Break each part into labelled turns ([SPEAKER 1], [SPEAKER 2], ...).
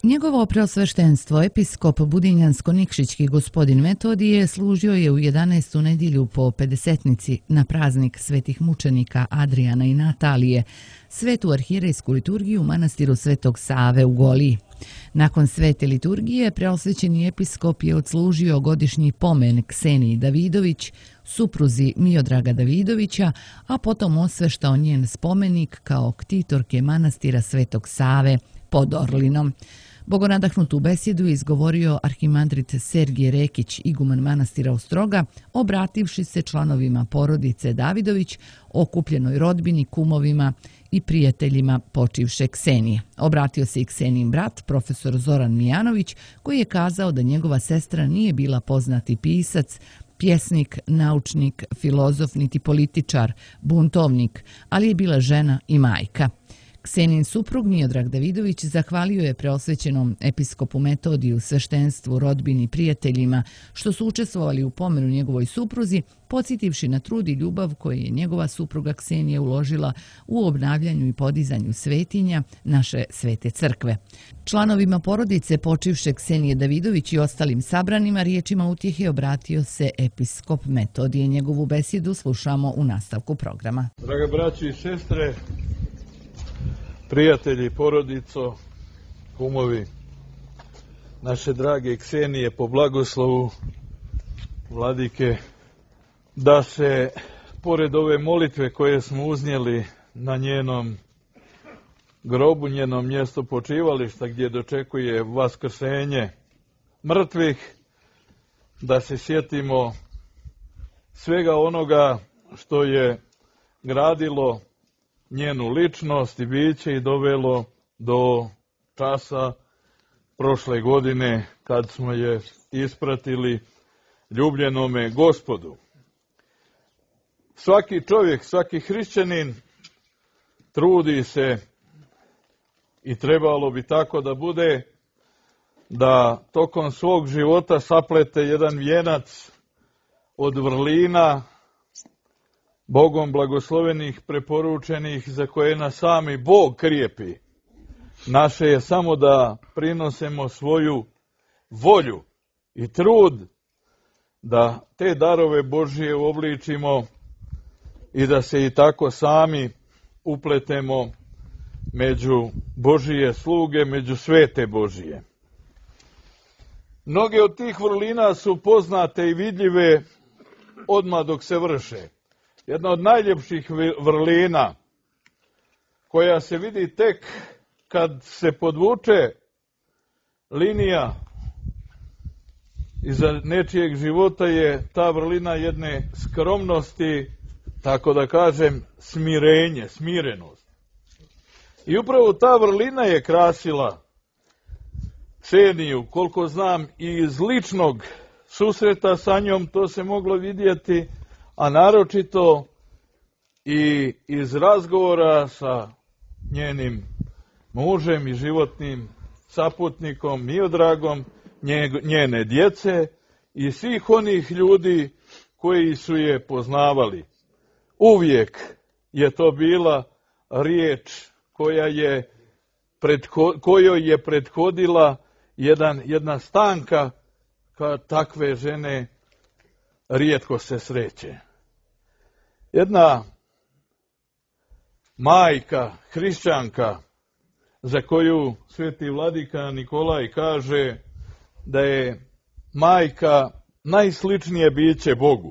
[SPEAKER 1] Njegovo preosveštenstvo, episkop Budinjansko-Nikšićki gospodin Metodije, služio je u 11. nedjelju po pedesetnici na praznik svetih mučenika Adrijana i Natalije, svetu arhierejsku liturgiju u manastiru Svetog Save u Goliji. Nakon svete liturgije, preosvećeni episkop je odslužio godišnji pomen Kseniji Davidović, supruzi Miodraga Davidovića, a potom osveštao njen spomenik kao ktitorke manastira Svetog Save pod Orlinom. Bogonadahnutu besedu izgovorio arhimandrit Sergije Rekić, iguman manastira Ostroga, obrativši se članovima porodice Davidović, okupljenoj rodbini, kumovima i prijateljima počivše Ksenije. Obratio se i Ksenijin brat, profesor Zoran Mijanović, koji je kazao da njegova sestra nije bila poznati pisac, pjesnik, naučnik, filozof niti političar, buntovnik, ali je bila žena i majka. Ksenijin suprug Miodrag Davidović zahvalio je preosvećenom episkopu Metodiju, sveštenstvu, rodbini i prijateljima što su učestvovali u pomenu njegovoj supruzi, podsjetivši na trud i ljubav koje je njegova supruga Ksenija uložila u obnavljanju i podizanju svetinja naše svete crkve. Članovima porodice počivše Ksenije Davidović i ostalim sabranima riječima utjehe obratio se episkop Metodije. Njegovu besedu slušamo u nastavku programa.
[SPEAKER 2] Draga braći i sestre, prijatelji, porodico, kumovi, naše drage Ksenije, po blagoslovu vladike, da se, pored ove molitve koje smo uznijeli na njenom grobu, njenom mjestu počivališta gdje dočekuje vaskrsenje mrtvih, da se sjetimo svega onoga što je gradilo njenu ličnost i biće i dovelo do časa prošle godine kad smo je ispratili ljubljenome Gospodu. Svaki čovjek, svaki hrišćanin trudi se i trebalo bi tako da bude, da tokom svog života saplete jedan vijenac od vrlina, Bogom blagoslovenih, preporučenih, za koje nas sami Bog krijepi. Naše je samo da prinosimo svoju volju i trud da te darove Božije uobličimo i da se i tako sami upletemo među Božije sluge, među svete Božije. Mnoge od tih vrlina su poznate i vidljive odmah dok se vrše. Jedna od najljepših vrlina koja se vidi tek kad se podvuče linija iza nečijeg života je ta vrlina jedne skromnosti, tako da kažem, smirenje, smirenost. I upravo ta vrlina je krasila Kseniju, koliko znam i iz ličnog susreta sa njom, to se moglo vidjeti, a naročito i iz razgovora sa njenim mužem i životnim saputnikom Miodragom, njene djece i svih onih ljudi koji su je poznavali. Uvijek je to bila riječ kojoj je prethodila jedna stanka, kad takve žene rijetko se sreće. Jedna majka, hrišćanka, za koju sveti vladika Nikolaj kaže da je majka najsličnije biće Bogu,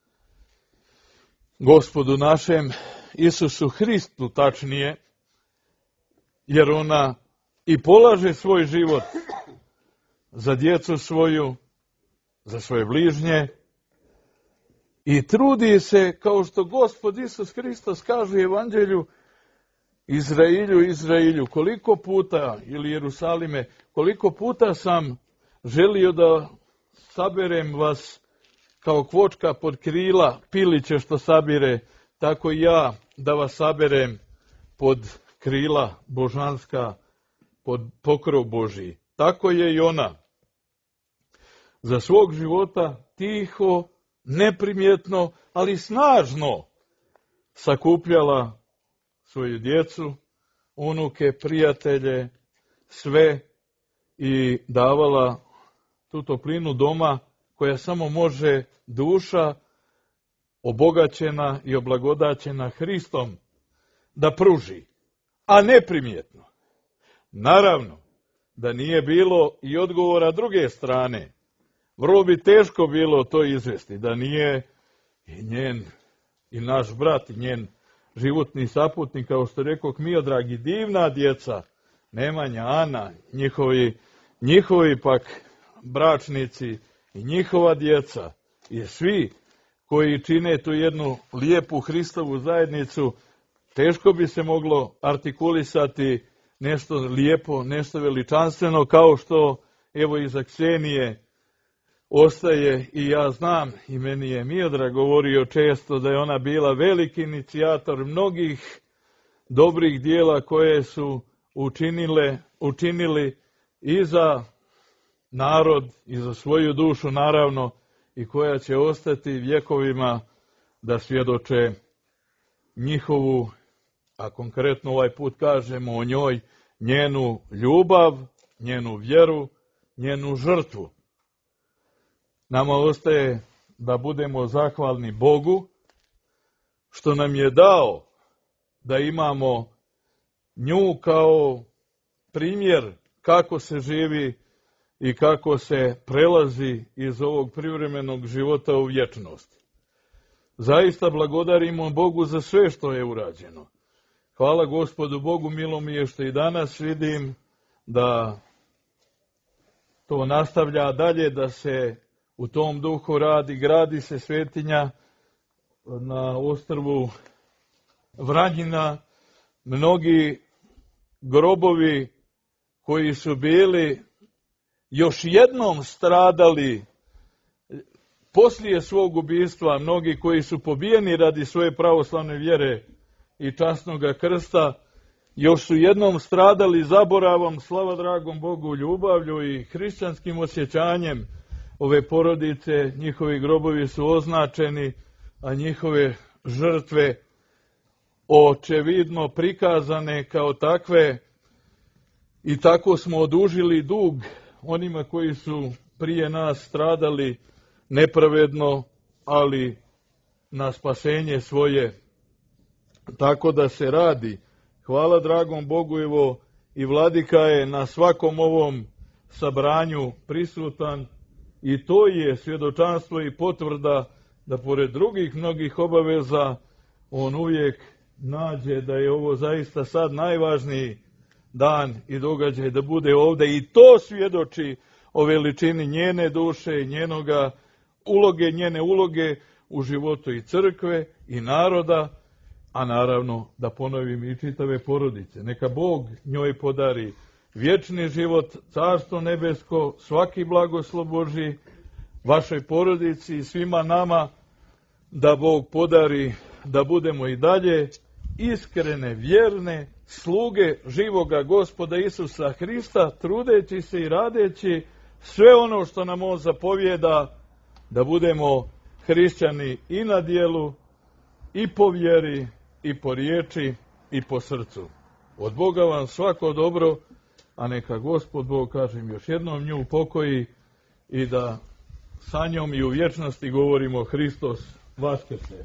[SPEAKER 2] Gospodu našem, Isusu Hristu tačnije, jer ona i polaže svoj život za djecu svoju, za svoje bližnje, i trudi se, kao što Gospod Isus Hristos kaže u Evanđelju, Izrailju, koliko puta, ili Jerusalime, koliko puta sam želio da saberem vas kao kvočka pod krila piliće što sabire, tako i ja da vas saberem pod krila božanska, pod pokrov Božji. Tako je i ona za svog života tiho, neprimjetno, ali snažno sakupljala svoju djecu, unuke, prijatelje, sve i davala tu toplinu doma koja samo može duša obogaćena i oblagodaćena Hristom da pruži, a neprimjetno. Naravno da nije bilo i odgovora druge strane. Vrlo bi teško bilo to izvesti, da nije i njen, i naš brat, i njen životni saputnik, kao što rekoh, Miodrag, i divna djeca, Nemanja, Ana, njihovi pak bračnici i njihova djeca, i svi koji čine tu jednu lijepu Hristovu zajednicu, teško bi se moglo artikulisati nešto lijepo, nešto veličanstveno, kao što evo iza Ksenije ostaje, i ja znam, i meni je Miodrag govorio često da je ona bila veliki inicijator mnogih dobrih dijela koje su učinili i za narod i za svoju dušu, naravno, i koja će ostati vjekovima da svjedoče njihovu, a konkretno ovaj put kažemo o njoj, njenu ljubav, njenu vjeru, njenu žrtvu. Nama ostaje da budemo zahvalni Bogu što nam je dao da imamo nju kao primjer kako se živi i kako se prelazi iz ovog privremenog života u vječnost. Zaista blagodarimo Bogu za sve što je urađeno. Hvala Gospodu Bogu, milo mi je što i danas vidim da to nastavlja dalje, da se u tom duhu radi, gradi se svetinja na ostrvu Vranjina. Mnogi grobovi koji su bili još jednom stradali poslije svog ubistva, mnogi koji su pobijeni radi svoje pravoslavne vjere i časnoga krsta, još su jednom stradali zaboravom, slava dragom Bogu, ljubavlju i hrišćanskim osjećanjem ove porodice. Njihovi grobovi su označeni, a njihove žrtve očevidno prikazane kao takve, i tako smo odužili dug onima koji su prije nas stradali nepravedno, ali na spasenje svoje. Tako da se radi. Hvala dragom Bogu, evo i vladika je na svakom ovom sabranju prisutan, i to je svjedočanstvo i potvrda da pored drugih mnogih obaveza on uvijek nađe da je ovo zaista sad najvažniji dan i događaj da bude ovdje, i to svjedoči o veličini njene duše i njene uloge u životu i crkve i naroda, a naravno da ponovim i čitave porodice. Neka Bog njoj podari vječni život, carstvo nebesko, svaki blagoslov Božji, vašoj porodici i svima nama, da Bog podari da budemo i dalje iskrene, vjerne sluge živoga Gospoda Isusa Hrista, trudeći se i radeći sve ono što nam on zapovjeda, da budemo hrišćani i na djelu, i po vjeri, i po riječi, i po srcu. Od Boga vam svako dobro, a neka Gospod Bog, kažem još jednom, nju pokoji i da sa njom i u vječnosti govorimo Hristos vaskrse.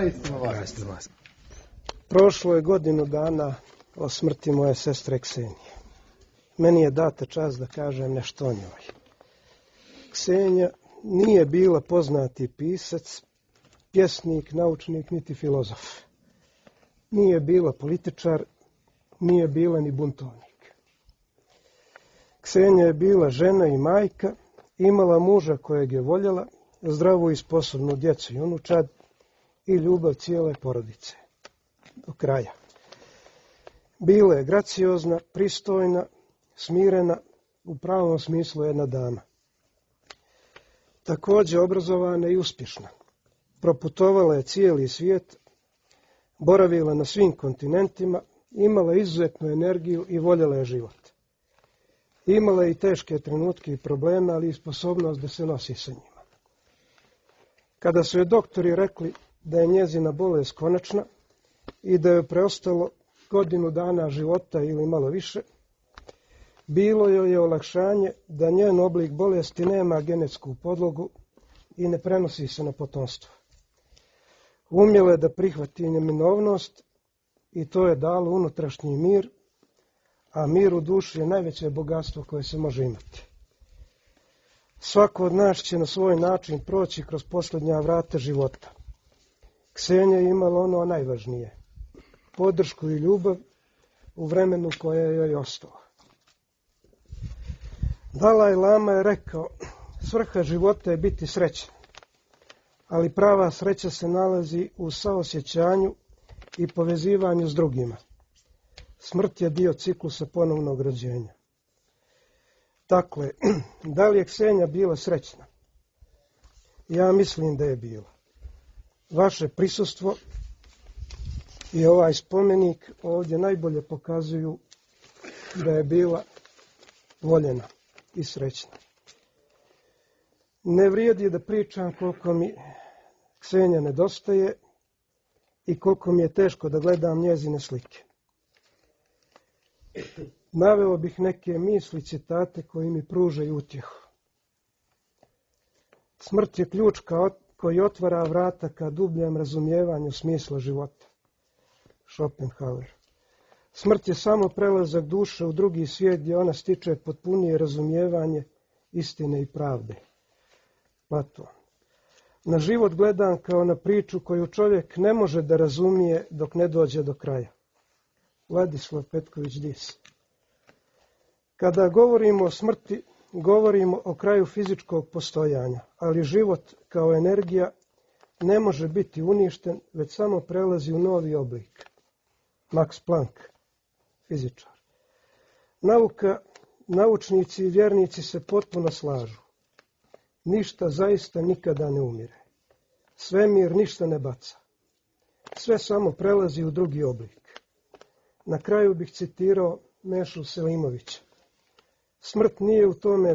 [SPEAKER 3] Prošlo je godinu dana o smrti moje sestre Ksenije. Meni je data čast da kažem nešto o njoj. Ksenija nije bila poznati pisac, pjesnik, naučnik, niti filozof. Nije bila političar, nije bila ni buntovnik. Ksenija je bila žena i majka, imala muža kojeg je voljela, zdravu i sposobnu djecu i unučad, i ljubav cijele porodice. Do kraja. Bila je graciozna, pristojna, smirena, u pravom smislu jedna dama. Također obrazovana i uspješna. Proputovala je cijeli svijet, boravila na svim kontinentima, imala izuzetnu energiju i voljela je život. Imala je i teške trenutke i probleme, ali i sposobnost da se nosi sa njima. Kada su joj doktori rekli da je njezina bolest konačna i da je preostalo godinu dana života ili malo više, Bilo joj je olakšanje da njen oblik bolesti nema genetsku podlogu i ne prenosi se na potomstvo. Umjela je da prihvati neminovnost i to je dalo unutrašnji mir, a mir u duši je najveće bogatstvo koje se može imati. Svako od nas će na svoj način proći kroz posljednja vrata života. Ksenija je imala ono najvažnije, podršku i ljubav u vremenu koje joj je ostalo. Dalaj Lama je rekao, svrha života je biti srećan, ali prava sreća se nalazi u saosjećanju i povezivanju s drugima. Smrt je dio ciklusa ponovnog rođenja. Dakle, da li je Ksenija bila srećna? Ja mislim da je bila. Vaše prisustvo i ovaj spomenik ovdje najbolje pokazuju da je bila voljena i srećna. Ne vrijedi da pričam koliko mi Ksenija nedostaje i koliko mi je teško da gledam njezine slike. Naveo bih neke misli, citate koji mi pružaju utjehu. Smrt je ključ koji otvara vrata ka dubljem razumijevanju smisla života. Schopenhauer. Smrt je samo prelazak duše u drugi svijet gdje ona stiče potpunije razumijevanje istine i pravde. Platon. Na život gledam kao na priču koju čovjek ne može da razumije dok ne dođe do kraja. Vladislav Petković Dis. Kada govorimo o smrti, govorimo o kraju fizičkog postojanja, ali život kao energija ne može biti uništen, već samo prelazi u novi oblik. Max Planck, fizičar. Naučnici i vjernici se potpuno slažu. Ništa zaista nikada ne umire. Svemir ništa ne baca. Sve samo prelazi u drugi oblik. Na kraju bih citirao Mešu Selimovića. Smrt nije u tome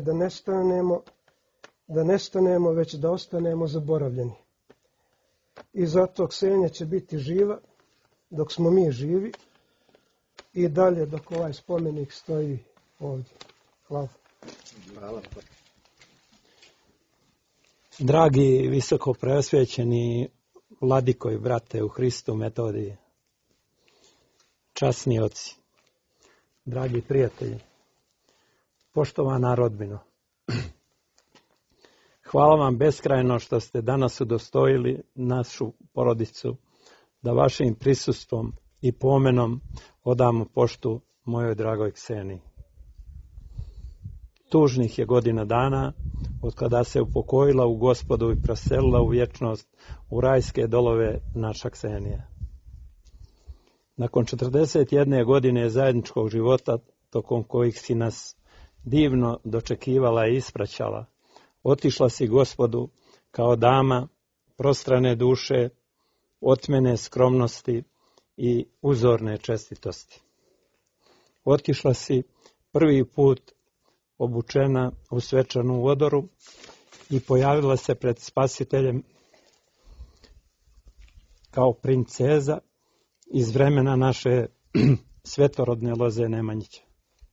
[SPEAKER 3] da nestanemo, već da ostanemo zaboravljeni. I zato Ksenija će biti živa dok smo mi živi i dalje dok ovaj spomenik stoji ovdje. Hvala.
[SPEAKER 4] Hvala. Dragi visoko preosvećeni vladiko i brate u Hristu Metodije, časni oci, dragi prijatelji, poštovana rodbino, hvala vam beskrajno što ste danas udostojili našu porodicu da vašim prisustvom i pomenom odamo poštu mojoj dragoj Kseniji. Tužnih je godina dana od kada se upokojila u Gospodu i preselila u vječnost u rajske dolove naša Ksenija. Nakon 41 godine zajedničkog života, tokom kojih si nas divno dočekivala i ispraćala, otišla si Gospodu kao dama prostrane duše, otmene skromnosti i uzorne čestitosti. Otišla si prvi put obučena u svečanu odoru i pojavila se pred Spasiteljem kao princeza iz vremena naše svetorodne loze Nemanjića.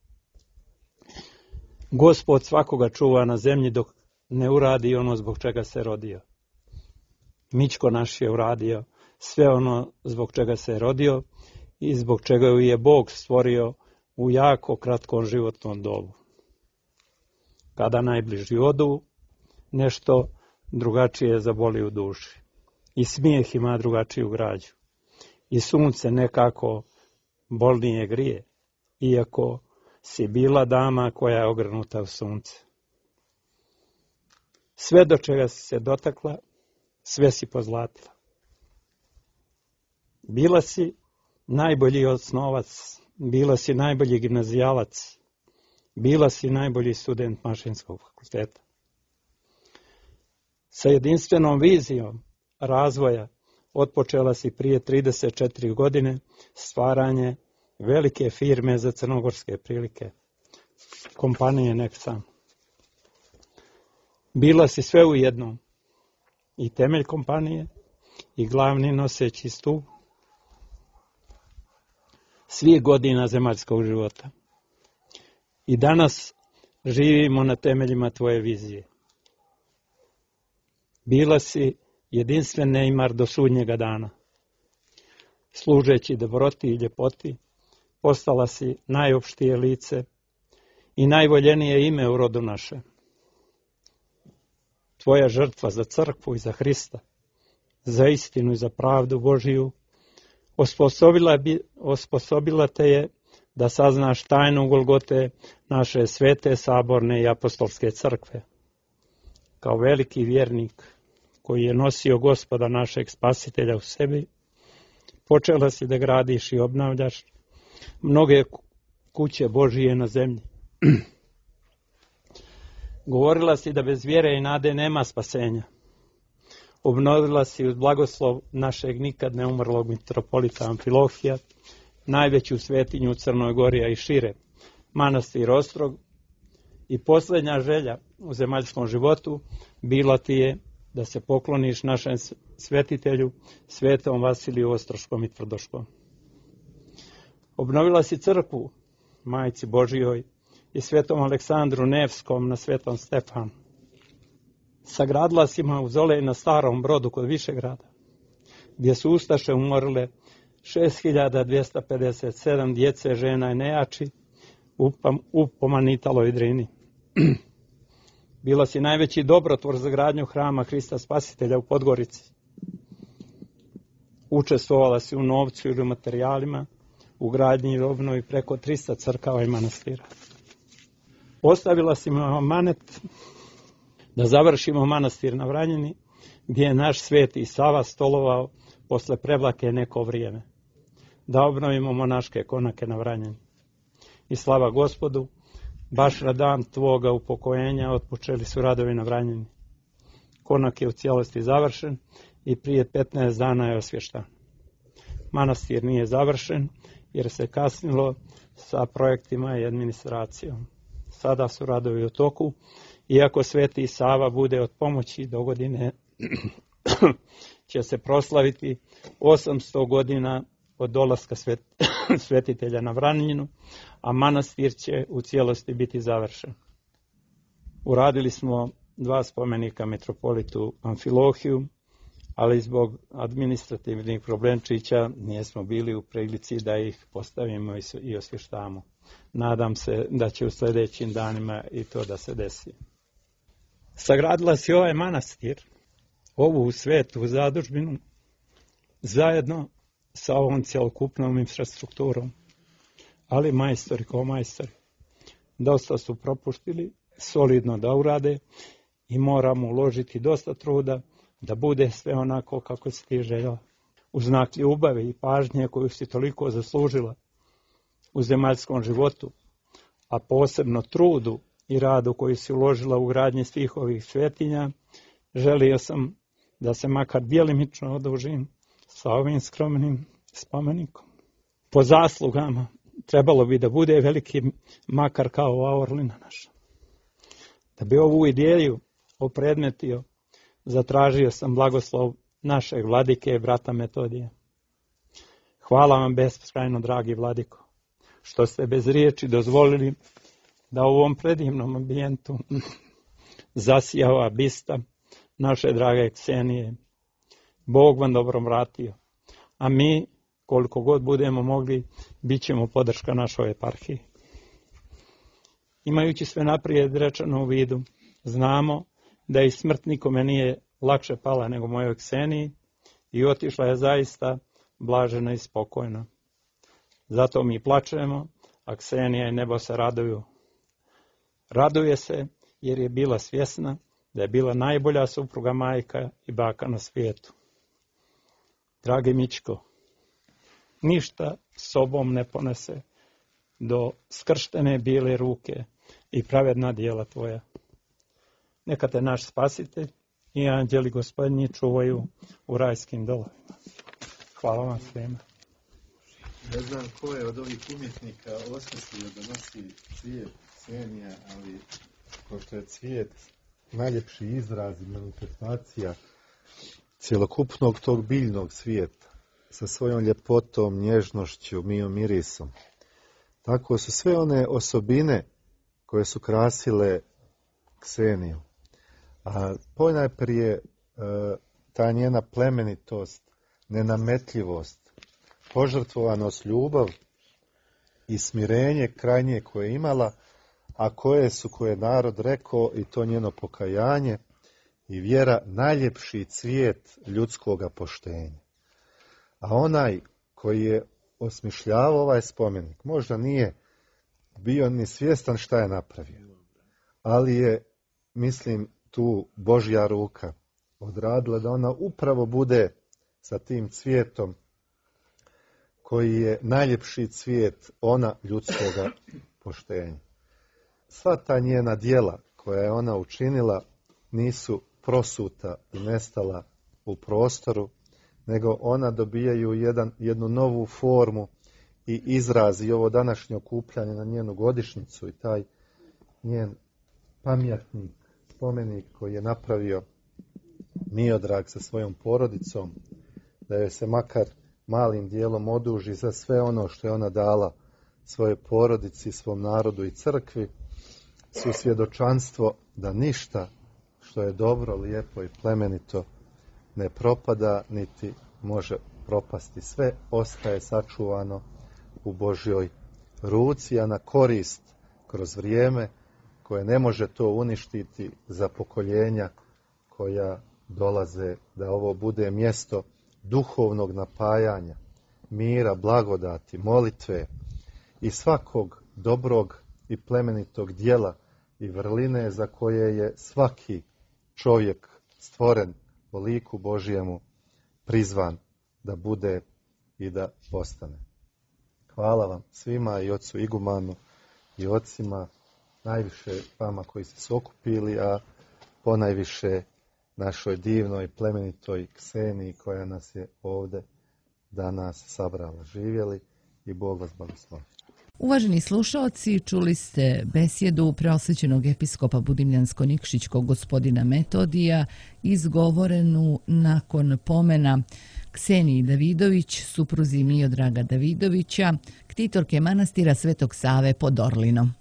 [SPEAKER 4] Gospod svakoga čuva na zemlji dok ne uradi ono zbog čega se rodio. Mićko naš je uradio sve ono zbog čega se rodio i zbog čega ju je Bog stvorio u jako kratkom životnom dobu. Kada najbliži odu, nešto drugačije zaboli u duši. I smijeh ima drugačiju građu. I sunce nekako bolnije grije, iako si bila dama koja je ogrnuta u sunce. Sve do čega si se dotakla, sve si pozlatila. Bila si najbolji osnovac, bila si najbolji gimnazijalac, bila si najbolji student Mašinskog fakulteta. Sa jedinstvenom vizijom razvoja otpočela si prije 34 godine stvaranje velike firme za crnogorske prilike, kompanije Nexam. Bila si sve u jednom, i temelj kompanije, i glavni noseći stup svih godina zemaljskog života. I danas živimo na temeljima tvoje vizije. Bila si jedinstven neimar do sudnjega dana. Služeći dobroti i ljepoti, postala si najopštije lice i najvoljenije ime u rodu naše. Tvoja žrtva za crkvu i za Hrista, za istinu i za pravdu Božiju, osposobila te je da saznaš tajnu Golgote naše svete, saborne i apostolske crkve. Kao veliki vjernik koji je nosio Gospoda našeg Spasitelja u sebi, počela si da gradiš i obnavljaš mnoge kuće Božije na zemlji. Govorila si da bez vjere i nade nema spasenja. Obnovila si uz blagoslov našeg nikad neumrlog mitropolita Amfilohija, najveću svetinju u Crnoj Gori, a i šire, manastir Ostrog, i posljednja želja u zemaljskom životu bila ti je da se pokloniš našem svetitelju, svetom Vasiliju Ostroškom i Tvrdoškom. Obnovila si crkvu Majci Božijoj i svetom Aleksandru Nevskom na svetom Stefanu. Sagradila si mauzolej na Starom Brodu kod Višegrada, gdje su ustaše umorile 6257 djece, žena i nejači u Pomanitaloj Drini. Bila si najveći dobrotvor za gradnju hrama Hrista Spasitelja u Podgorici. Učestvovala si u novcu ili u materijalima, u gradnji i obnovi preko 300 crkava i manastira. Ostavila si mi amanet da završimo manastir na Vranjini, gdje je naš sveti Sava stolovao posle prevlake neko vrijeme. Da obnovimo monaške konake na Vranjini. I slava Gospodu, baš na dan tvoga upokojenja otpočeli su radovi na Vranjini. Konak je u cijelosti završen i prije 15 dana je osvještan. Manastir nije završen jer se kasnilo sa projektima i administracijom. Sada su radovi u toku, iako sveti Sava bude od pomoći do godine će se proslaviti 800 godina od dolaska svetitelja na Vranjinu, a manastir će u cijelosti biti završen. Uradili smo 2 spomenika metropolitu Amfilohiju, ali zbog administrativnih problemčića nismo bili u prilici da ih postavimo i osvještamo. Nadam se da će u sljedećim danima i to da se desi. Sagradila si ovaj manastir, ovu svetu zadužbinu, zajedno sa ovom cjelokupnom infrastrukturom. Ali majstori kao majstori dosta su propuštili solidno da urade i moramo uložiti dosta truda da bude sve onako kako si ti željela. U znak ljubavi i pažnje koju si toliko zaslužila u zemaljskom životu, a posebno trudu i radu koji si uložila u gradnji svih ovih svetinja, želio sam da se makar djelimično odužim sa ovim skromnim spomenikom. Po zaslugama trebalo bi da bude veliki makar kao ova Orlina naša. Da bi ovu ideju opredmetio, zatražio sam blagoslov našeg vladike, brata Metodija. Hvala vam beskrajno, dragi vladiko, što ste bez riječi dozvolili da u ovom predivnom ambijentu zasija ova bista naše drage Ksenije. Bog vam dobro vratio, a mi, koliko god budemo mogli, bit ćemo podrška našoj eparhiji. Imajući sve naprijed rečeno u vidu, znamo da i smrt nikome nije lakše pala nego mojoj Kseniji i otišla je zaista blažena i spokojna. Zato mi plačemo, a Ksenija i nebo se raduju. Raduje se jer je bila svjesna da je bila najbolja supruga, majka i baka na svijetu. Dragi Mičko, ništa sobom ne ponese do skrštene bijele ruke i pravedna djela tvoja. Neka te naš Spasitelj i anđeli Gospodnji čuvaju u rajskim dolovima. Hvala vam svima.
[SPEAKER 5] Ne znam ko je od ovih umjetnika osmislio da nosi cvijet Ksenija, ali pošto je cvijet najljepši izraz i manifestacija cjelokupnog tog biljnog svijeta, sa svojom ljepotom, nježnošću, mirisom. Tako su sve one osobine koje su krasile Kseniju. A ponajprije ta njena plemenitost, nenametljivost, požrtvovanost, ljubav i smirenje krajnje koje je imala, a koje je narod rekao, i to njeno pokajanje i vjera, najljepši cvijet ljudskoga poštenja. A onaj koji je osmišljavao ovaj spomenik možda nije bio ni svjestan šta je napravio, ali je, mislim, tu Božja ruka odradila da ona upravo bude sa tim cvijetom koji je najljepši cvijet ona ljudskoga poštenja. Sva ta njena djela koja je ona učinila nisu prosuta i nestala u prostoru, nego ona dobijaju jednu novu formu i izraz, i ovo današnje okupljanje na njenu godišnjicu i taj njen pamjatnik, spomenik koji je napravio Miodrag sa svojom porodicom, da joj se makar malim dijelom oduži za sve ono što je ona dala svojoj porodici, svom narodu i crkvi, su svjedočanstvo da ništa što je dobro, lijepo i plemenito ne propada, niti može propasti. Sve ostaje sačuvano u Božjoj ruci, a na korist kroz vrijeme koje ne može to uništiti za pokoljenja koja dolaze, da ovo bude mjesto duhovnog napajanja, mira, blagodati, molitve i svakog dobrog i plemenitog djela i vrline za koje je svaki čovjek stvoren po liku Božjemu prizvan da bude i da postane. Hvala vam svima, i ocu igumanu i ocima, najviše vama koji ste se okupili, a ponajviše našoj divnoj plemenitoj Kseniji koja nas je ovdje danas sabrala. Živjeli i Bog vas blagoslovi.
[SPEAKER 1] Uvaženi slušaoci, čuli ste besjedu preosvećenog episkopa Budimljansko-Nikšićkog gospodina Metodija, izgovorenu nakon pomena Kseniji Davidović, supruzi Miodraga Davidovića, ktitorke manastira Svetog Save pod Orlinom.